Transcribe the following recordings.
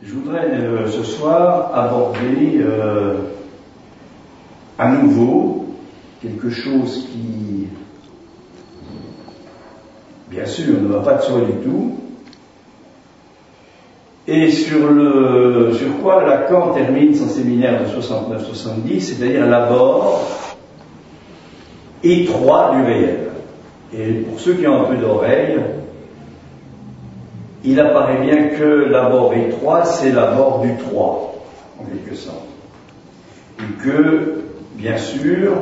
Je voudrais ce soir aborder à nouveau quelque chose qui, bien sûr, ne va pas de soi du tout, et sur quoi Lacan termine son séminaire de 69-70, c'est-à-dire l'abord étroit du réel. Et pour ceux qui ont un peu d'oreille, il apparaît bien que l'abord étroit, c'est l'abord du 3, en quelque sorte. Et que, bien sûr,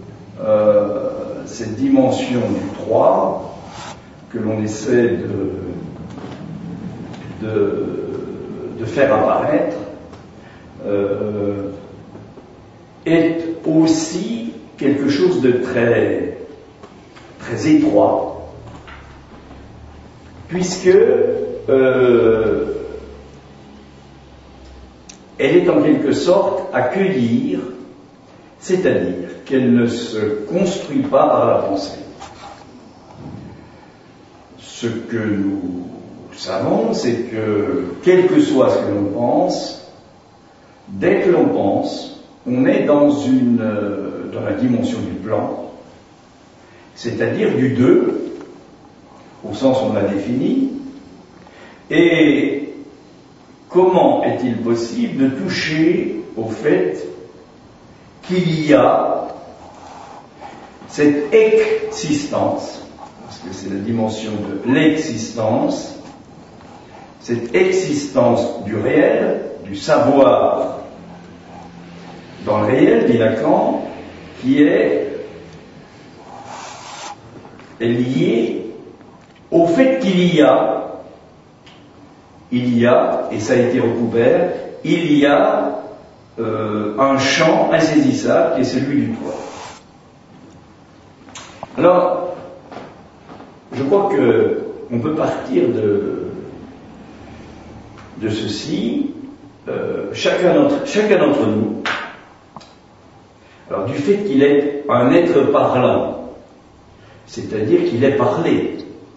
cette dimension du 3, que l'on essaie de faire apparaître, est aussi quelque chose de très, très étroit, puisque elle est en quelque sorte à cueillir, c'est-à-dire qu'elle ne se construit pas par la pensée. Ce que nous savons, c'est que, quel que soit ce que l'on pense, dès que l'on pense, on est dans la dimension du plan, c'est-à-dire du 2, au sens où on l'a défini. Et comment est-il possible de toucher au fait qu'il y a cette existence, parce que c'est la dimension de l'existence, cette existence du réel, du savoir dans le réel, dit Lacan, qui est liée au fait qu'il y a, et ça a été recouvert, il y a un champ insaisissable qui est celui du toi. Alors, je crois qu'on peut partir de ceci, chacun d'entre nous, alors du fait qu'il est un être parlant, c'est-à-dire qu'il est parlé,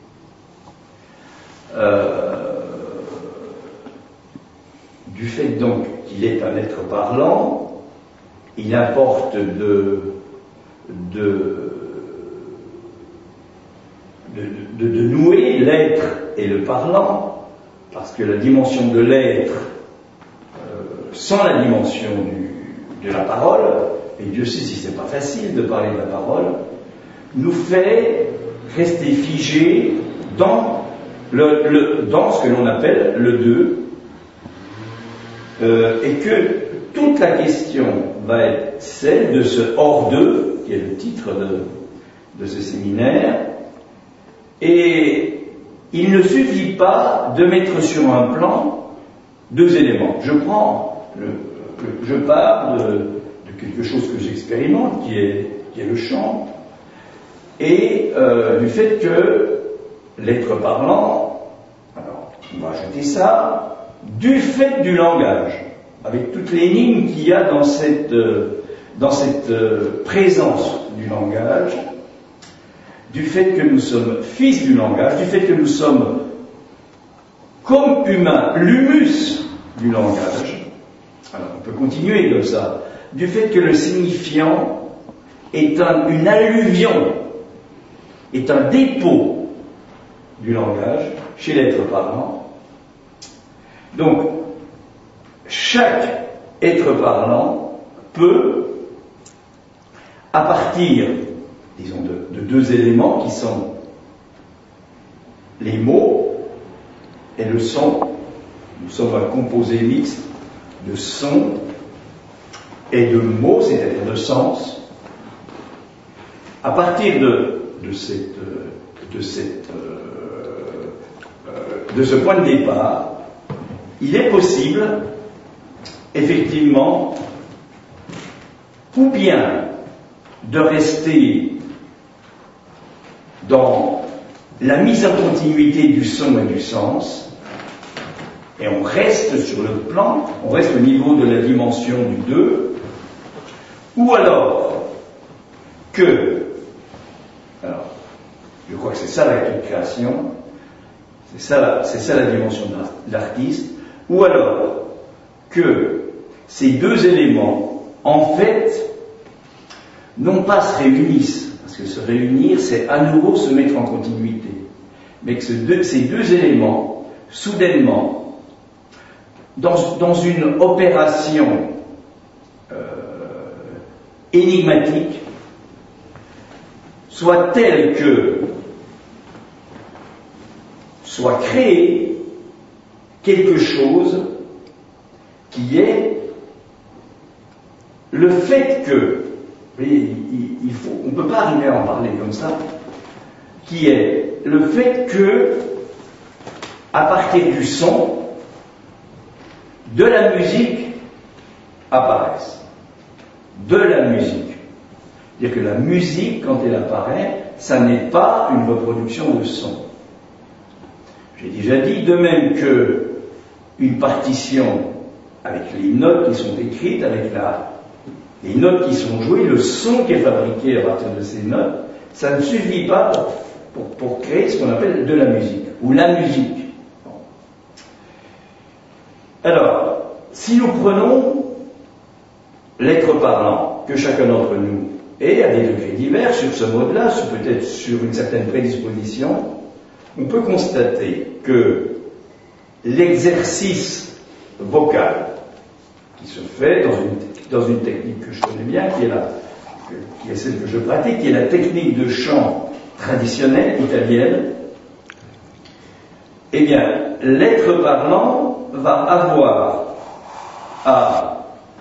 du fait donc qu'il est un être parlant, il importe de nouer l'être et le parlant, parce que la dimension de l'être, sans la dimension de la parole, et Dieu sait si c'est pas facile de parler de la parole, nous fait rester figés dans ce que l'on appelle le 2, et que toute la question va être celle de ce hors 2, qui est le titre de ce séminaire, et il ne suffit pas de mettre sur un plan 2 éléments. Je pars de quelque chose que j'expérimente, qui est le chant, et du fait que l'être parlant, alors on va ajouter ça, du fait du langage, avec toute l'énigme qu'il y a dans cette présence du langage, du fait que nous sommes fils du langage, du fait que nous sommes, comme humains, l'humus du langage. Alors on peut continuer comme ça, du fait que le signifiant est une alluvion, est un dépôt du langage chez l'être parlant. Donc, chaque être parlant peut, à partir, disons, de 2 éléments qui sont les mots et le son, nous sommes un composé mixte de son et de mots, c'est-à-dire de sens, à partir de ce point de départ, il est possible, effectivement, ou bien de rester dans la mise en continuité du son et du sens, et on reste sur le plan, on reste au niveau de la dimension du 2, ou alors que, alors, je crois que c'est ça la création, c'est ça la dimension de l'artiste, ou alors que ces deux éléments, en fait, non pas se réunissent, parce que se réunir, c'est à nouveau se mettre en continuité, mais que ces deux éléments, soudainement, dans une opération énigmatique, soient tels que soit créé quelque chose qui est le fait que, on ne peut pas arriver à en parler comme ça, qui est le fait que, à partir du son, de la musique apparaisse. De la musique. C'est-à-dire que la musique, quand elle apparaît, ça n'est pas une reproduction de son. J'ai déjà dit, de même que une partition avec les notes qui sont écrites, avec les notes qui sont jouées, le son qui est fabriqué à partir de ces notes, ça ne suffit pas pour créer ce qu'on appelle de la musique, ou la musique. Alors, si nous prenons l'être parlant, que chacun d'entre nous est à des degrés divers sur ce mode-là, peut-être sur une certaine prédisposition, on peut constater que l'exercice vocal qui se fait dans une technique que je connais bien, qui est celle que je pratique, qui est la technique de chant traditionnelle italienne, eh bien, l'être parlant va avoir à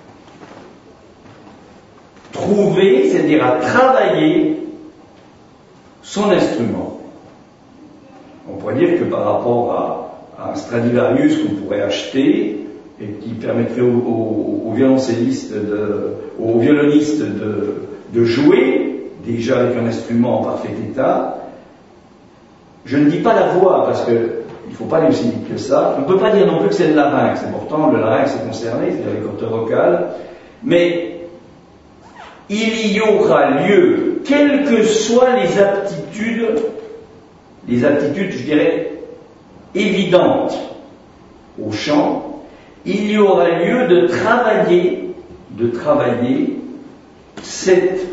trouver, c'est-à-dire à travailler son instrument. On pourrait dire que par rapport à un Stradivarius qu'on pourrait acheter et qui permettrait aux violoncellistes, aux violonistes de jouer déjà avec un instrument en parfait état, je ne dis pas la voix parce que il ne faut pas aller aussi vite que ça. On ne peut pas dire non plus que c'est le larynx, et pourtant le larynx est concerné, c'est-à-dire les cordes vocales, mais il y aura lieu, quelles que soient les aptitudes, je dirais, évidentes au chant, il y aura lieu de travailler cette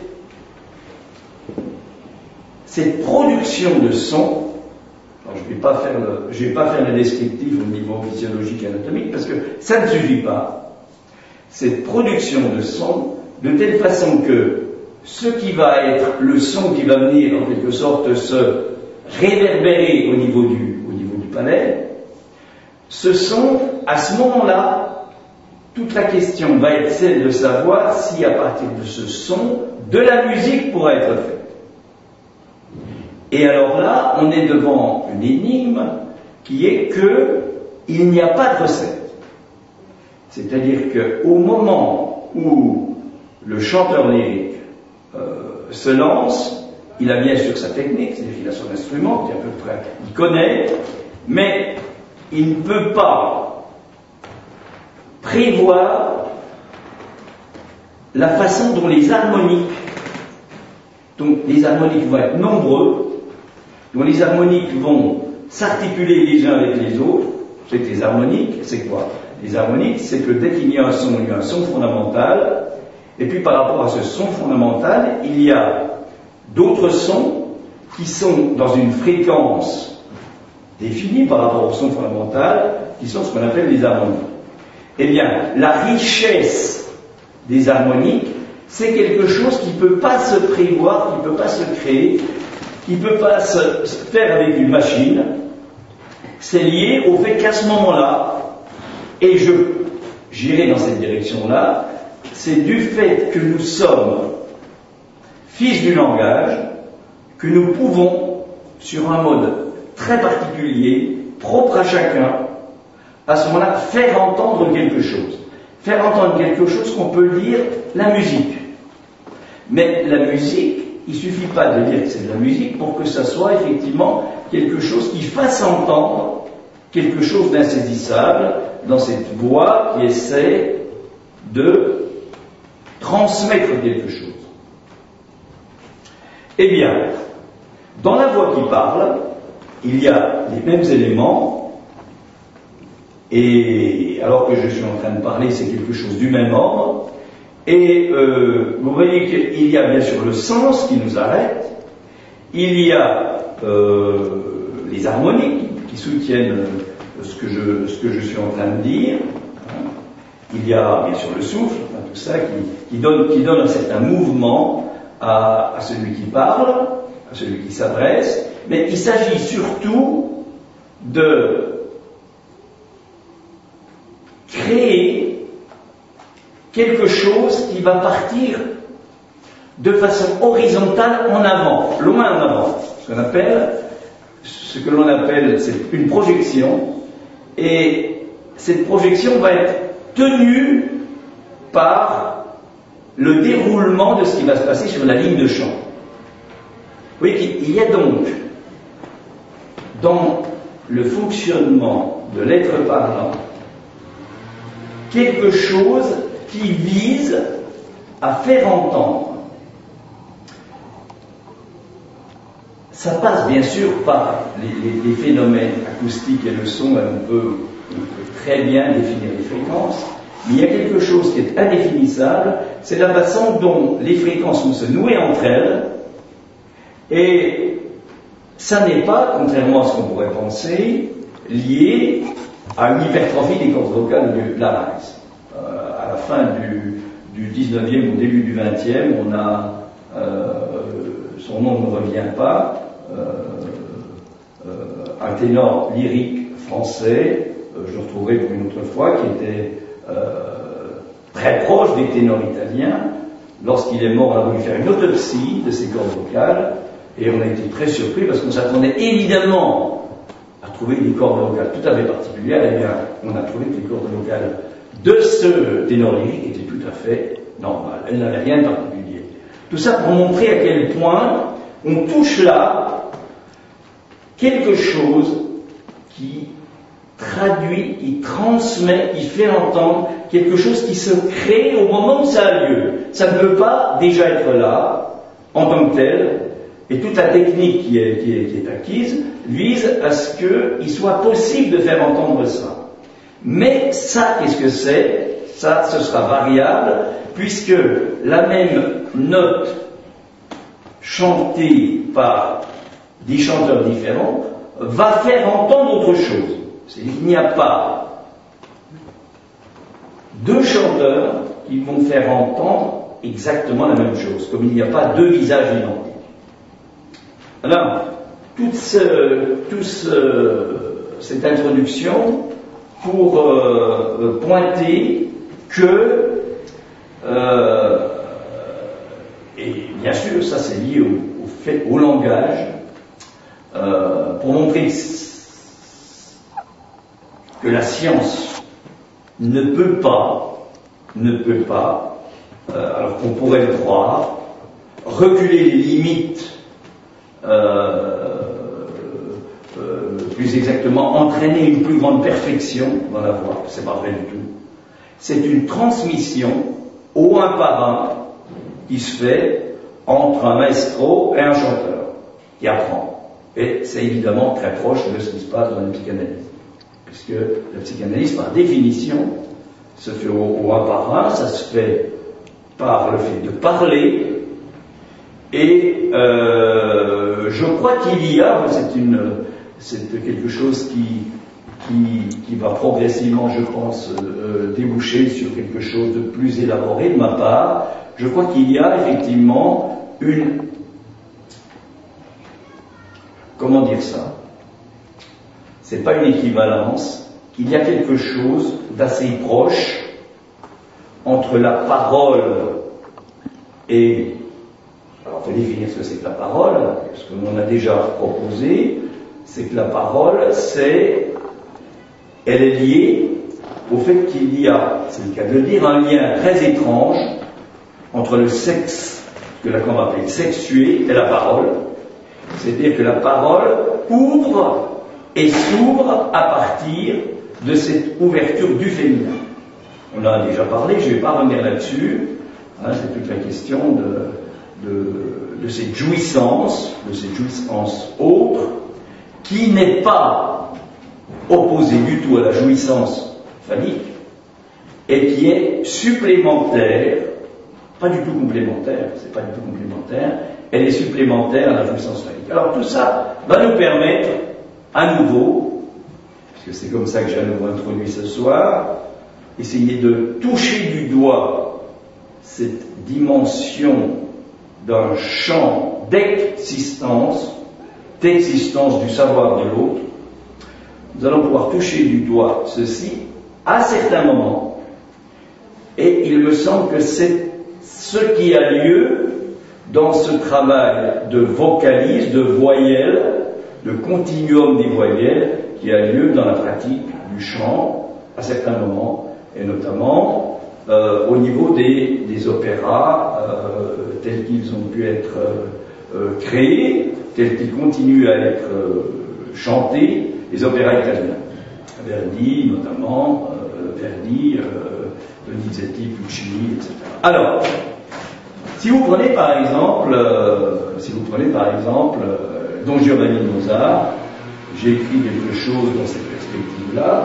production de son. Alors, je ne vais pas faire le descriptif au niveau physiologique et anatomique parce que ça ne suffit pas. Cette production de son, de telle façon que ce qui va être le son qui va venir en quelque sorte se réverbérer au niveau du palais, ce son, à ce moment-là, toute la question va être celle de savoir si à partir de ce son, de la musique pourra être faite. Et alors là, on est devant une énigme qui est qu'il n'y a pas de recette. C'est-à-dire qu'au moment où le chanteur lyrique se lance, il a bien sûr sa technique, c'est-à-dire qu'il a son instrument, qui est à peu près, il connaît, mais il ne peut pas prévoir la façon dont les harmoniques vont être nombreux, dont les harmoniques vont s'articuler les uns avec les autres. C'est que les harmoniques, c'est quoi? Les harmoniques, c'est que dès qu'il y a un son, il y a un son fondamental, et puis par rapport à ce son fondamental, il y a d'autres sons qui sont dans une fréquence définie par rapport au son fondamental, qui sont ce qu'on appelle les harmoniques. Eh bien, la richesse des harmoniques, c'est quelque chose qui ne peut pas se prévoir, qui ne peut pas se créer, qui ne peut pas se faire avec une machine. C'est lié au fait qu'à ce moment-là, et j'irai dans cette direction-là, c'est du fait que nous sommes fils du langage, que nous pouvons, sur un mode très particulier, propre à chacun, à ce moment-là, faire entendre quelque chose. Faire entendre quelque chose qu'on peut dire la musique. Mais la musique, il ne suffit pas de dire que c'est de la musique pour que ça soit effectivement quelque chose qui fasse entendre quelque chose d'insaisissable dans cette voix qui essaie de transmettre quelque chose. Eh bien, dans la voix qui parle, il y a les mêmes éléments, Et alors que je suis en train de parler, c'est quelque chose du même ordre. Et vous voyez qu'il y a bien sûr le sens qui nous arrête, il y a les harmonies qui soutiennent ce que je suis en train de dire, il y a bien sûr le souffle, tout ça qui donne un certain mouvement à celui qui parle, à celui qui s'adresse, mais il s'agit surtout de créer quelque chose qui va partir de façon horizontale en avant, loin en avant, ce que l'on appelle c'est une projection, et cette projection va être tenue par le déroulement de ce qui va se passer sur la ligne de champ. Vous voyez qu'il y a donc dans le fonctionnement de l'être parlant quelque chose qui vise à faire entendre. Ça passe bien sûr par les phénomènes acoustiques et le son, on peut très bien définir les fréquences, mais il y a quelque chose qui est indéfinissable, c'est la façon dont les fréquences vont se nouer entre elles, et ça n'est pas, contrairement à ce qu'on pourrait penser, lié à une hypertrophie des cordes vocales de larynx. À la fin du 19e, au début du 20e, on a, son nom ne me revient pas, un ténor lyrique français, je le retrouverai pour une autre fois, qui était très proche des ténors italiens. Lorsqu'il est mort, on a voulu faire une autopsie de ses cordes vocales, et on a été très surpris parce qu'on s'attendait évidemment à trouver des cordes vocales tout à fait particulières. Eh bien, on a trouvé que les cordes vocales de ce ténor lyrique étaient tout à fait normales. Elles n'avaient rien de particulier. Tout ça pour montrer à quel point on touche là quelque chose qui traduit, il transmet, il fait entendre quelque chose qui se crée au moment où ça a lieu. Ça ne peut pas déjà être là, en tant que tel, et toute la technique qui est acquise vise à ce qu'il soit possible de faire entendre ça. Mais ça, qu'est-ce que c'est? Ça, ce sera variable, puisque la même note chantée par des chanteurs différents va faire entendre autre chose. Il n'y a pas deux chanteurs qui vont faire entendre exactement la même chose, comme il n'y a pas deux visages identiques. Alors, cette introduction pour pointer que, et bien sûr, ça c'est lié au langage, pour montrer que la science ne peut pas, alors qu'on pourrait le croire, reculer les limites, plus exactement entraîner une plus grande perfection dans la voix, c'est pas vrai du tout. C'est une transmission au un par un qui se fait entre un maestro et un chanteur qui apprend. Et c'est évidemment très proche de ce qui se passe dans la psychanalyse, puisque la psychanalyse, par définition, se fait au un par un, ça se fait par le fait de parler, et je crois qu'il y a, c'est quelque chose qui va progressivement, je pense, déboucher sur quelque chose de plus élaboré de ma part. Je crois qu'il y a effectivement comment dire ça? C'est pas une équivalence, qu'il y a quelque chose d'assez proche entre la parole et... Alors, il faut définir ce que c'est que la parole. Ce que l'on a déjà proposé, c'est que la parole, elle est liée au fait qu'il y a, c'est le cas de le dire, un lien très étrange entre le sexe, que Lacan va appeler sexué, et la parole. C'est-à-dire que la parole ouvre et s'ouvre à partir de cette ouverture du féminin. On en a déjà parlé, je ne vais pas revenir là-dessus. C'est toute la question de cette jouissance autre, qui n'est pas opposé du tout à la jouissance phallique, et qui est supplémentaire, pas du tout complémentaire, c'est pas du tout complémentaire, elle est supplémentaire à la jouissance phallique. Alors tout ça va nous permettre, à nouveau, puisque c'est comme ça que j'ai à nouveau introduit ce soir, essayer de toucher du doigt cette dimension d'un champ d'existence du savoir de l'autre. Nous allons pouvoir toucher du doigt ceci à certains moments, et il me semble que c'est ce qui a lieu dans ce travail de vocalise, de voyelle, de continuum des voyelles qui a lieu dans la pratique du chant à certains moments, et notamment au niveau des opéras tels qu'ils ont pu être créés, tels qu'ils continuent à être chantés, les opéras italiens. Verdi notamment, Donizetti, Puccini, etc. Alors, si vous prenez par exemple Don Giovanni de Mozart, j'ai écrit quelque chose dans cette perspective-là,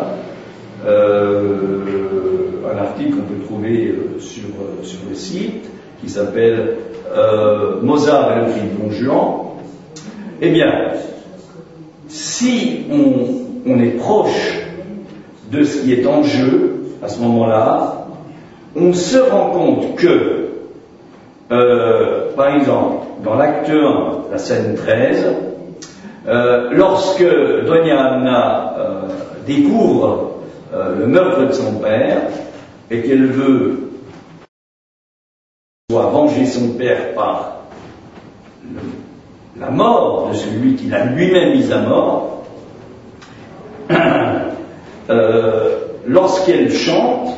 un article qu'on peut trouver sur le site qui s'appelle Mozart et le cri de Don Juan. Eh bien, si on est proche de ce qui est en jeu à ce moment-là, on se rend compte que, par exemple, dans l'acte 1, la scène 13, lorsque Doña Anna découvre le meurtre de son père et qu'elle veut venger son père par la mort de celui qu'il a lui-même mis à mort, lorsqu'elle chante,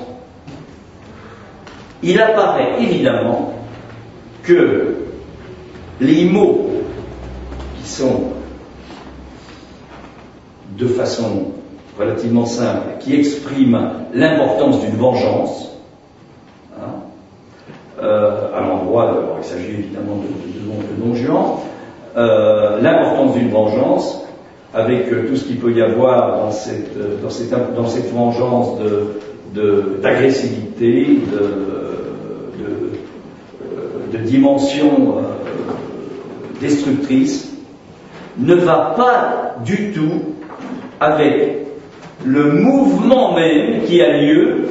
il apparaît évidemment que les mots qui sont de façon relativement simple, qui expriment l'importance d'une vengeance, à l'endroit, il s'agit évidemment de Don Juan, l'importance d'une vengeance, avec tout ce qu'il peut y avoir dans cette vengeance d'agressivité, de dimension destructrice, ne va pas du tout avec le mouvement même qui a lieu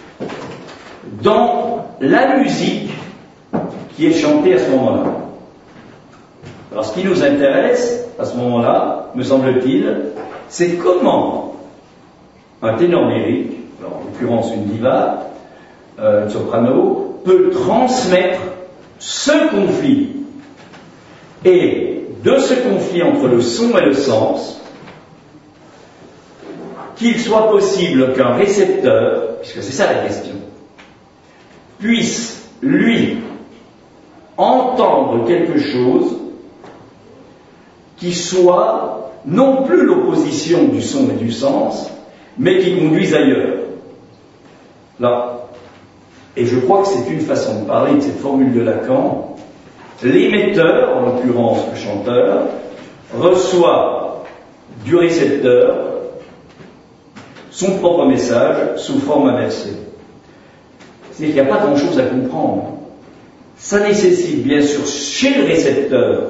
dans la musique qui est chantée à ce moment-là. Alors ce qui nous intéresse à ce moment-là, me semble-t-il, c'est comment un ténor lyrique, alors en l'occurrence une diva, une soprano, peut transmettre ce conflit. Et de ce conflit entre le son et le sens, qu'il soit possible qu'un récepteur, puisque c'est ça la question, puisse, lui, entendre quelque chose qui soit non plus l'opposition du son et du sens, mais qui conduise ailleurs. Là, et je crois que c'est une façon de parler de cette formule de Lacan, l'émetteur, en l'occurrence le chanteur, reçoit du récepteur son propre message sous forme inversée. C'est-à-dire qu'il n'y a pas grand-chose à comprendre. Ça nécessite bien sûr chez le récepteur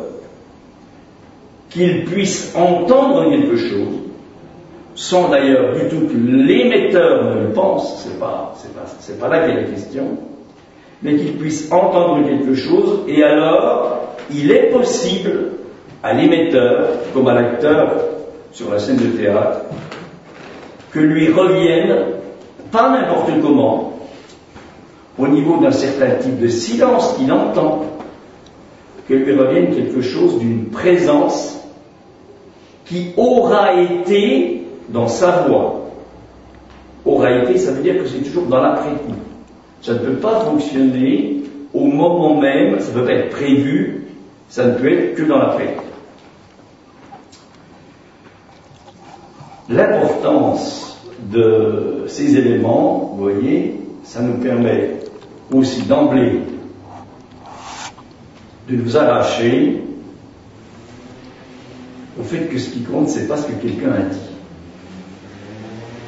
qu'il puisse entendre quelque chose, sans d'ailleurs du tout que l'émetteur ne le pense, c'est pas là qu'est la question, mais qu'il puisse entendre quelque chose, et alors il est possible à l'émetteur, comme à l'acteur sur la scène de théâtre, que lui revienne, pas n'importe comment, au niveau d'un certain type de silence qu'il entend, que lui revienne quelque chose d'une présence qui aura été dans sa voix. Aura été, ça veut dire que c'est toujours dans l'après-coup. Ça ne peut pas fonctionner au moment même, ça ne peut pas être prévu, ça ne peut être que dans l'après-coup. L'importance de ces éléments, vous voyez, ça nous permet aussi d'emblée de nous arracher au fait que ce qui compte, c'est pas ce que quelqu'un a dit.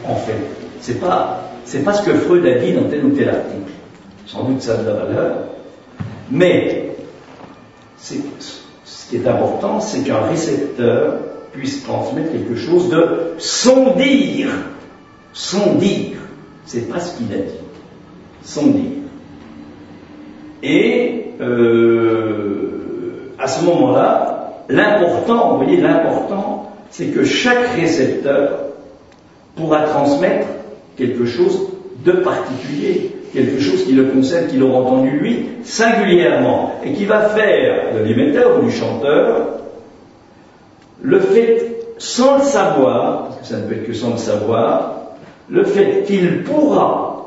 en fait. C'est pas ce que Freud a dit dans tel ou tel article. Sans doute ça a de la valeur. Mais, ce qui est important, c'est qu'un récepteur puisse transmettre quelque chose de son dire. Son dire. C'est pas ce qu'il a dit. Son dire. Et, à ce moment-là, l'important, vous voyez, l'important, c'est que chaque récepteur pourra transmettre quelque chose de particulier, quelque chose qui le concerne, qu'il aura entendu lui, singulièrement, et qui va faire de l'émetteur ou du chanteur le fait, sans le savoir, parce que ça ne peut être que sans le savoir, le fait qu'il pourra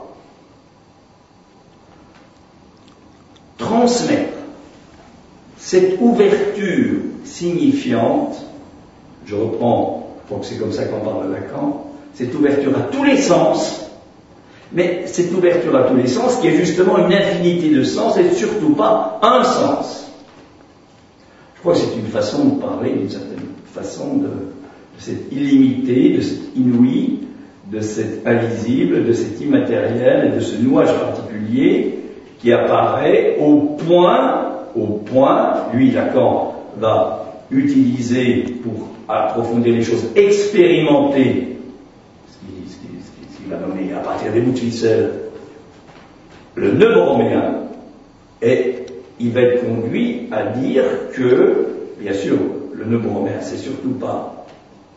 transmettre cette ouverture signifiante, je reprends, je crois que c'est comme ça qu'on parle de Lacan, cette ouverture à tous les sens, mais cette ouverture à tous les sens qui est justement une infinité de sens et surtout pas un sens. Je crois que c'est une façon de parler, d'une certaine façon, de cette illimité, de cet inouï, de cet invisible, de cet immatériel et de ce nouage particulier qui apparaît au point, lui Lacan va utiliser pour approfondir les choses, expérimenter ce qu'il va nommer à partir des bouts de ficelle le nœud borroméen, et il va être conduit à dire que, bien sûr, le nœud borroméen, c'est surtout pas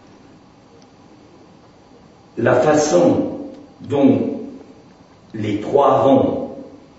la façon dont les trois ronds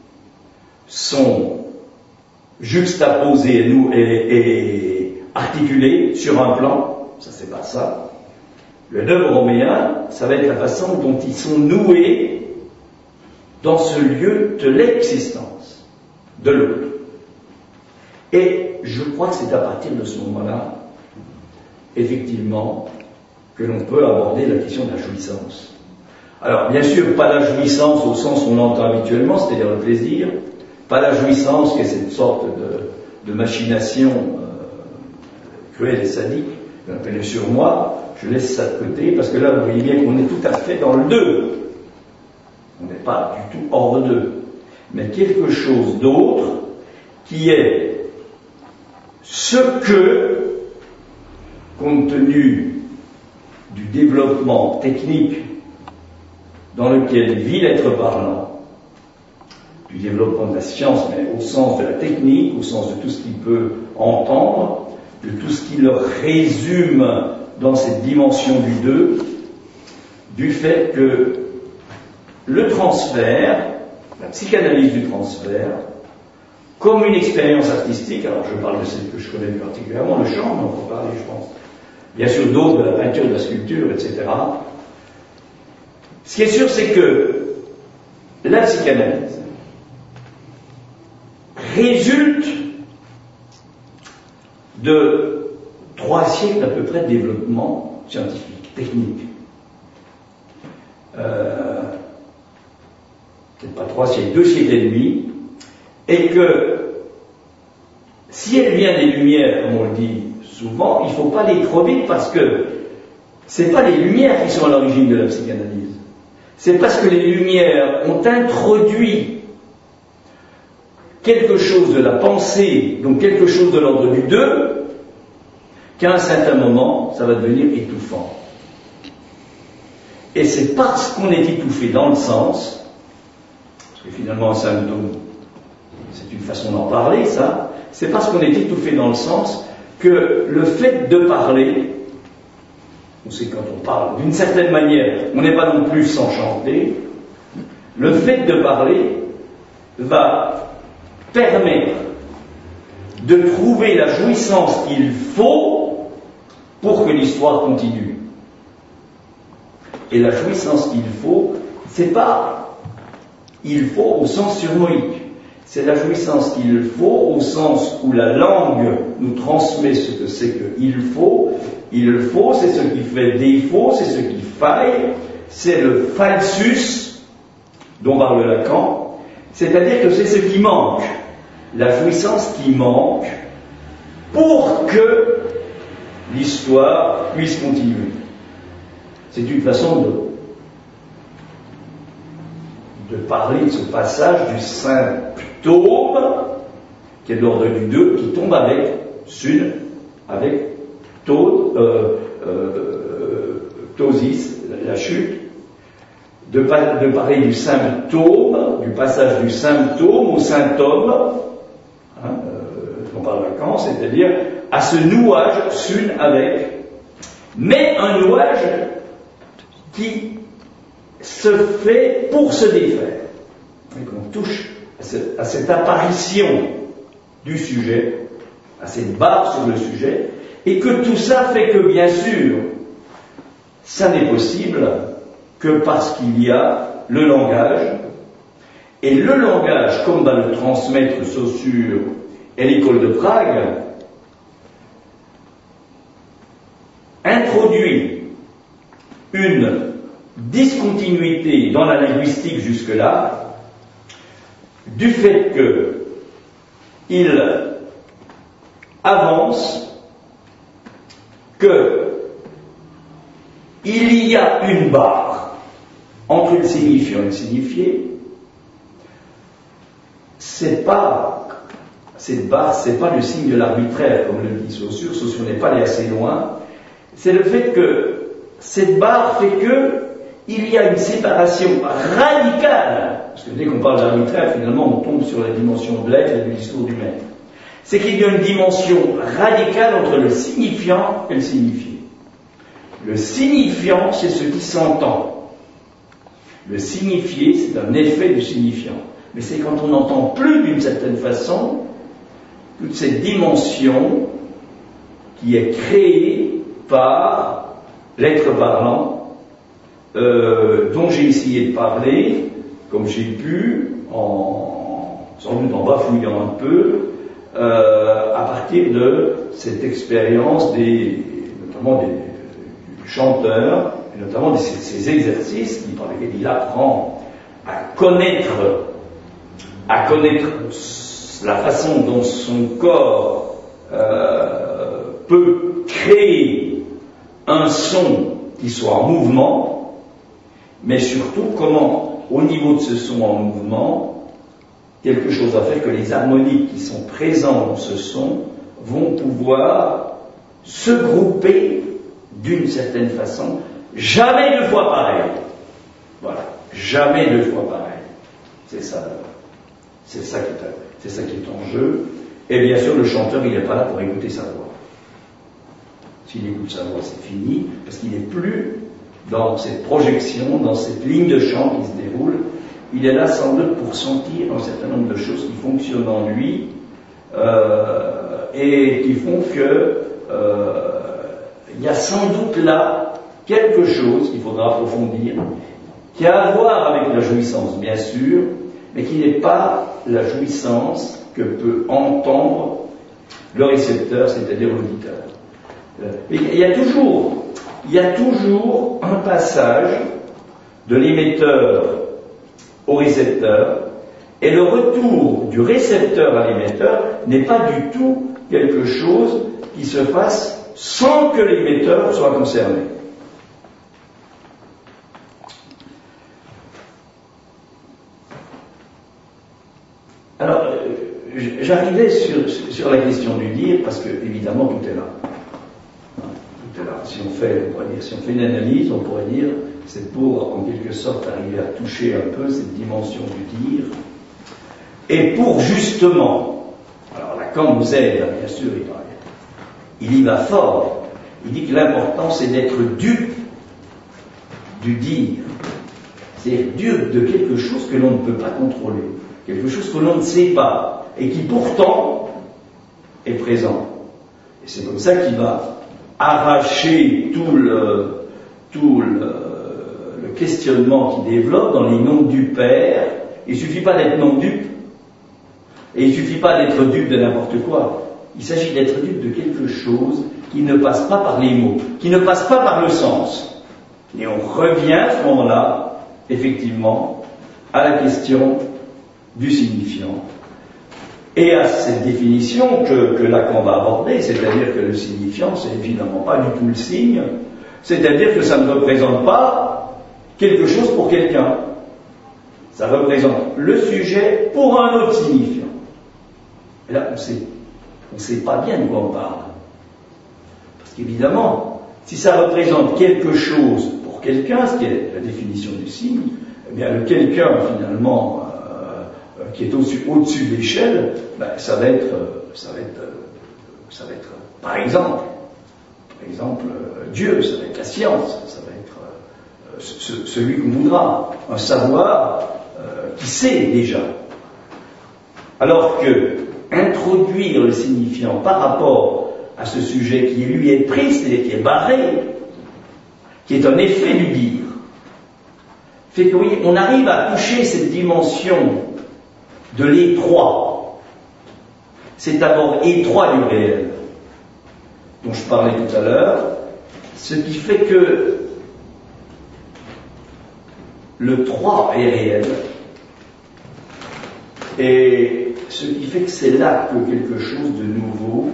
sont juxtaposés et articulés sur un plan, ça c'est pas ça. Le nœud borroméen, ça va être la façon dont ils sont noués dans ce lieu de l'existence de l'autre. Et je crois que c'est à partir de ce moment-là, effectivement, que l'on peut aborder la question de la jouissance. Alors, bien sûr, pas la jouissance au sens qu'on l'entend habituellement, c'est-à-dire le plaisir, pas la jouissance qui est cette sorte de machination cruelle et sadique, qu'on appelle le surmoi. Je laisse ça de côté, parce que là, vous voyez bien qu'on est tout à fait dans le deux. On n'est pas du tout hors d'eux. Mais quelque chose d'autre qui est ce que, compte tenu du développement technique dans lequel vit l'être parlant, du développement de la science, mais au sens de la technique, au sens de tout ce qu'il peut entendre, de tout ce qui le résume dans cette dimension du deux, du fait que le transfert, la psychanalyse du transfert, comme une expérience artistique, alors je parle de celle que je connais particulièrement, le chant, on en peut parler, je pense, bien sûr d'autres, de la peinture, de la sculpture, etc. Ce qui est sûr, c'est que la psychanalyse résulte de 3 siècles à peu près de développement scientifique, technique. Peut-être pas 3 siècles, 2 siècles et demi, et que si elle vient des Lumières, comme on le dit souvent, il ne faut pas aller trop vite parce que ce n'est pas les Lumières qui sont à l'origine de la psychanalyse. C'est parce que les Lumières ont introduit quelque chose de la pensée, donc quelque chose de l'ordre du deux, qu'à un certain moment, ça va devenir étouffant. Et c'est parce qu'on est étouffé dans le sens, parce que finalement un symptôme, c'est une façon d'en parler, ça, c'est parce qu'on est étouffé dans le sens que le fait de parler, on sait quand on parle d'une certaine manière, on n'est pas non plus sans chanter, le fait de parler va permettre de trouver la jouissance qu'il faut pour que l'histoire continue. Et la jouissance qu'il faut, c'est pas il faut au sens surnoïque, c'est la jouissance qu'il faut au sens où la langue nous transmet ce que c'est que il faut, c'est ce qui fait défaut, c'est ce qui faille, c'est le falsus dont parle Lacan, c'est-à-dire que c'est ce qui manque, la jouissance qui manque pour que l'histoire puisse continuer. C'est une façon de parler de ce passage du symptôme, qui est de l'ordre du 2, qui tombe avec sun, avec tosis, la chute, de parler du symptôme, du passage du symptôme au symptôme, on parle de vacances, c'est-à-dire à ce nouage sun avec, mais un nouage qui se fait pour se défaire. Et qu'on touche à cette apparition du sujet, à cette barre sur le sujet, et que tout ça fait que, bien sûr, ça n'est possible que parce qu'il y a le langage, et le langage, comme va le transmettre Saussure et l'école de Prague, introduit une discontinuité dans la linguistique jusque-là, du fait qu'il avance qu'il y a une barre entre le signifiant et le signifié. Cette barre, c'est pas le signe de l'arbitraire, comme le dit Saussure. Saussure n'est pas allé assez loin. C'est le fait que cette barre fait qu'il y a une séparation radicale, parce que dès qu'on parle d'arbitraire, finalement, on tombe sur la dimension de l'être et du discours du maître. C'est qu'il y a une dimension radicale entre le signifiant et le signifié. Le signifiant, c'est ce qui s'entend. Le signifié, c'est un effet du signifiant. Mais c'est quand on n'entend plus d'une certaine façon toute cette dimension qui est créée par l'être parlant, dont j'ai essayé de parler, comme j'ai pu, sans doute en bafouillant un peu, à partir de cette expérience notamment des chanteurs, et notamment de ces exercices par lesquels il apprend à connaître la façon dont son corps peut créer un son qui soit en mouvement, mais surtout comment, au niveau de ce son en mouvement, quelque chose va faire que les harmoniques qui sont présents dans ce son vont pouvoir se grouper d'une certaine façon, jamais deux fois pareil. Voilà, jamais deux fois pareil. C'est ça qui est en jeu. Et bien sûr, le chanteur, il n'est pas là pour écouter sa voix. S'il écoute sa voix, c'est fini, parce qu'il n'est plus dans cette projection, dans cette ligne de chant qui se déroule. Il est là sans doute pour sentir un certain nombre de choses qui fonctionnent en lui et qui font que il y a sans doute là quelque chose qu'il faudra approfondir, qui a à voir avec la jouissance, bien sûr, mais qui n'est pas la jouissance que peut entendre le récepteur, c'est-à-dire l'auditeur. Il y a toujours un passage de l'émetteur au récepteur, et le retour du récepteur à l'émetteur n'est pas du tout quelque chose qui se fasse sans que l'émetteur soit concerné. Alors, j'arrivais sur la question du dire, parce que, évidemment, tout est là. Tout est là. Si on fait une analyse, on pourrait dire, c'est pour, en quelque sorte, arriver à toucher un peu cette dimension du dire, et pour, justement, alors Lacan nous aide, bien sûr, il y va fort. Il dit que l'important, c'est d'être dupe du dire. C'est-à-dire dupe de quelque chose que l'on ne peut pas contrôler, quelque chose que l'on ne sait pas, et qui pourtant est présent. Et c'est comme ça qu'il va arracher tout le questionnement qu'il développe dans les noms du Père. Il ne suffit pas d'être non dupe, et il ne suffit pas d'être dupe de n'importe quoi. Il s'agit d'être dupe de quelque chose qui ne passe pas par les mots, qui ne passe pas par le sens. Et on revient à ce moment-là, effectivement, à la question du signifiant. Et à cette définition que Lacan va aborder, c'est-à-dire que le signifiant, c'est évidemment pas du tout le signe, c'est-à-dire que ça ne représente pas quelque chose pour quelqu'un. Ça représente le sujet pour un autre signifiant. Et là, on ne sait pas bien de quoi on parle. Parce qu'évidemment, si ça représente quelque chose pour quelqu'un, ce qui est la définition du signe, eh bien le quelqu'un finalement qui est au-dessus de l'échelle, ben, ça va être par exemple Dieu, ça va être la science, ça va être celui qu'on voudra, un savoir qui sait déjà. Alors que introduire le signifiant par rapport à ce sujet qui lui est pris, c'est-à-dire qui est barré, qui est un effet du dire, fait que oui, on arrive à toucher cette dimension de l'étroit. C'est d'abord étroit du réel, dont je parlais tout à l'heure, ce qui fait que le 3 est réel, et ce qui fait que c'est là que quelque chose de nouveau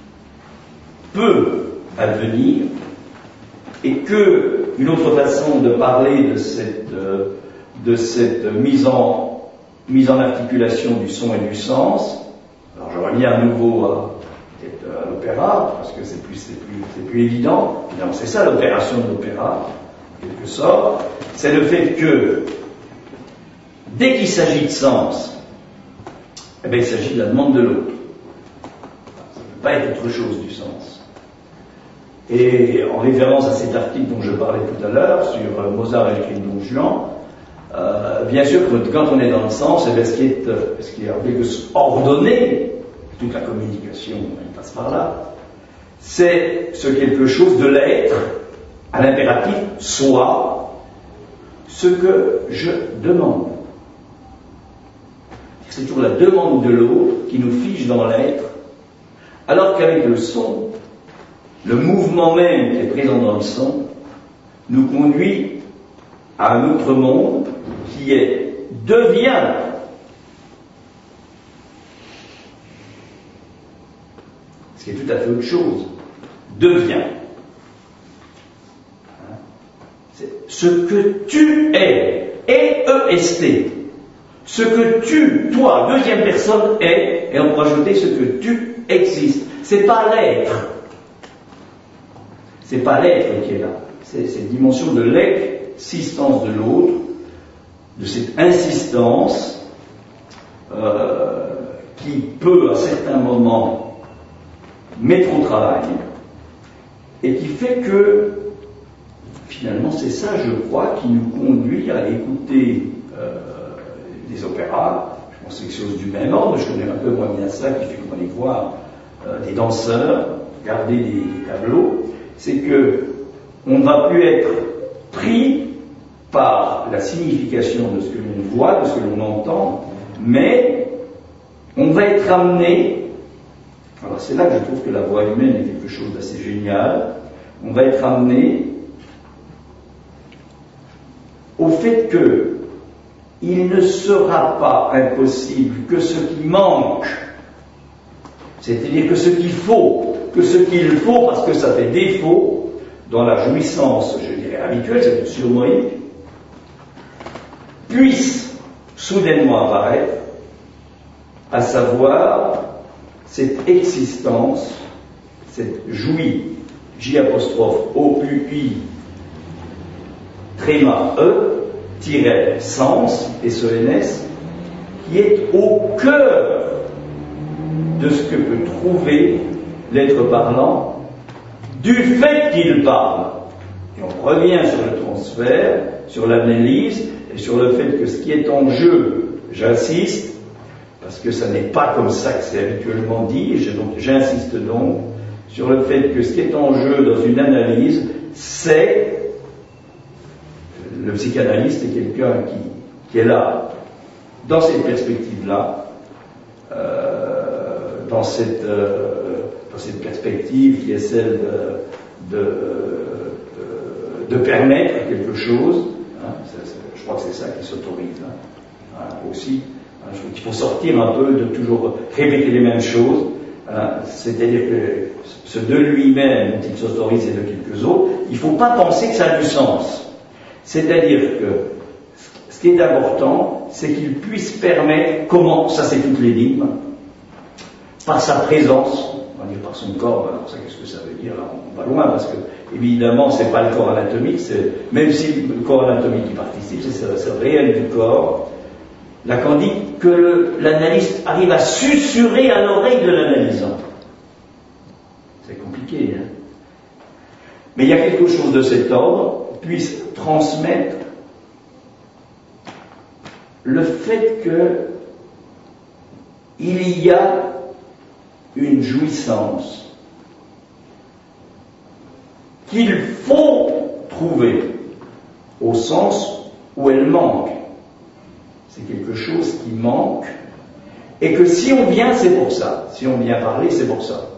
peut advenir, et que une autre façon de parler de cette mise en articulation du son et du sens, alors je reviens à nouveau à l'opéra, parce que c'est plus évident, évidemment c'est ça l'opération de l'opéra, en quelque sorte, c'est le fait que dès qu'il s'agit de sens, eh bien, il s'agit de la demande de l'autre. Ça ne peut pas être autre chose du sens. Et en référence à cet article dont je parlais tout à l'heure, sur Mozart et le crime Don Juan, bien sûr que quand on est dans le sens, eh bien, ce qui est en quelque sorte ordonné, toute la communication elle passe par là, c'est ce quelque chose de l'être, à l'impératif, soit ce que je demande. C'est toujours la demande de l'autre qui nous fige dans l'être, alors qu'avec le son, le mouvement même qui est présent dans le son, nous conduit à un autre monde qui devient. Ce qui est tout à fait autre chose. Devient. C'est ce que tu es. E-E-S-T. Ce que tu, toi, deuxième personne, es, et on peut ajouter ce que tu existes. C'est pas l'être. C'est pas l'être qui est là. C'est cette dimension de l'existence de l'autre, de cette insistance qui peut, à certains moments, mettre au travail, et qui fait que, finalement, c'est ça, je crois, qui nous conduit à écouter des opéras. Je pense que c'est quelque chose du même ordre, je connais un peu moins bien ça, qui fait qu'on va aller voir des danseurs, regarder des tableaux, c'est que on ne va plus être pris par la signification de ce que l'on voit, de ce que l'on entend, mais on va être amené, alors c'est là que je trouve que la voix humaine est quelque chose d'assez génial, on va être amené au fait que il ne sera pas impossible que ce qui manque, c'est-à-dire que ce qu'il faut, parce que ça fait défaut dans la jouissance, je dirais, habituelle, c'est surmoïque, puisse soudainement apparaître, à savoir cette existence, cette jouie, J'-O-U-I, tréma E, sens, S-E-N-S, qui est au cœur de ce que peut trouver l'être parlant du fait qu'il parle. Et on revient sur le transfert, sur l'analyse et sur le fait que ce qui est en jeu, j'insiste, parce que ça n'est pas comme ça que c'est habituellement dit, et j'insiste donc sur le fait que ce qui est en jeu dans une analyse, c'est le psychanalyste est quelqu'un qui est là, dans cette perspective-là, dans cette perspective qui est celle de permettre quelque chose, hein, je crois que c'est ça qui s'autorise, hein, aussi. Hein, je trouve qu'il faut sortir un peu de toujours répéter les mêmes choses, hein, c'est-à-dire que ce de lui-même dont il s'autorise et de quelques autres, il ne faut pas penser que ça a du sens. C'est-à-dire que Ce qui est important, c'est qu'il puisse permettre, comment, ça c'est toute l'énigme, par sa présence, on va dire par son corps, alors ça qu'est-ce que ça veut dire, là on va loin, parce que évidemment c'est pas le corps anatomique, même si le corps anatomique y participe, c'est le réel du corps. Lacan dit que l'analyste arrive à susurrer à l'oreille de l'analysant. C'est compliqué, hein. Mais il y a quelque chose de cet ordre, puisse transmettre le fait qu'il y a une jouissance qu'il faut trouver au sens où elle manque. C'est quelque chose qui manque et que si on vient, c'est pour ça. Si on vient parler, c'est pour ça.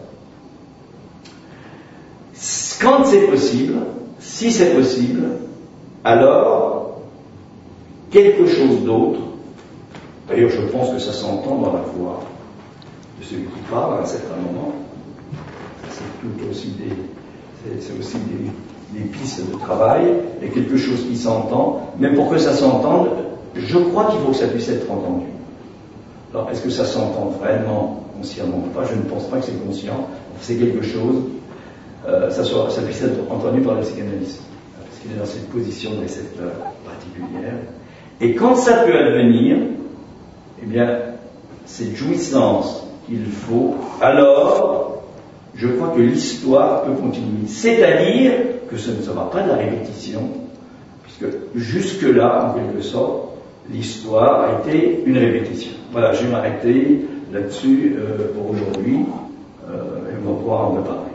Quand c'est possible, si c'est possible, alors quelque chose d'autre, d'ailleurs je pense que ça s'entend dans la voix de celui qui parle à un certain moment, c'est aussi des pistes de travail, et quelque chose qui s'entend, mais pour que ça s'entende, je crois qu'il faut que ça puisse être entendu. Alors est-ce que ça s'entend vraiment consciemment ou pas? Je ne pense pas que c'est conscient, c'est quelque chose, ça puisse être entendu par le psychanalyste, parce qu'il est dans cette position de récepteur particulière. Et quand ça peut advenir, eh bien, cette jouissance qu'il faut, alors, je crois que l'histoire peut continuer. C'est-à-dire que ce ne sera pas de la répétition, puisque jusque-là, en quelque sorte, l'histoire a été une répétition. Voilà, je vais m'arrêter là-dessus pour aujourd'hui, et on va pouvoir en reparler.